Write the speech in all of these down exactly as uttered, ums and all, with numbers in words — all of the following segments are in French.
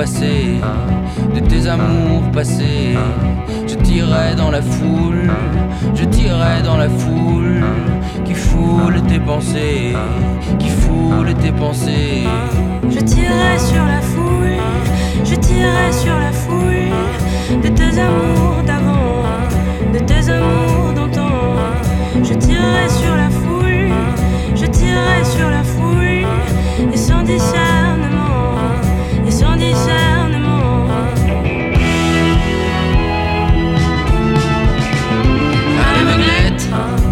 passés, de tes amours passés. Je tirerai dans la foule, je tirerai dans la foule qui foule tes pensées, qui foule tes pensées. Je tirerai sur la foule, je tirerai sur la foule de tes amours d'avant, de tes amours d'antan. Je tirerai sur la foule, je tirerai sur la foule, et sans discernement, et sans discernement. À l'aveuglette,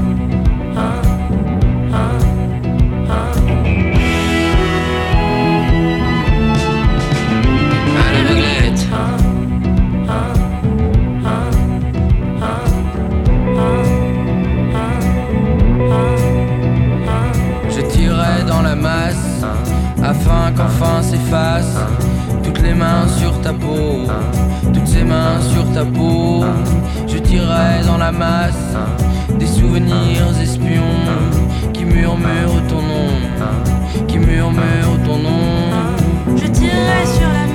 à l'aveuglette. Je tirerai dans la masse afin qu'enfin s'effacent toutes les mains sur ta peau, toutes ces mains sur ta peau. Je tirerai dans la masse des souvenirs espions qui murmurent ton nom, qui murmurent ton nom. Je tirerai sur la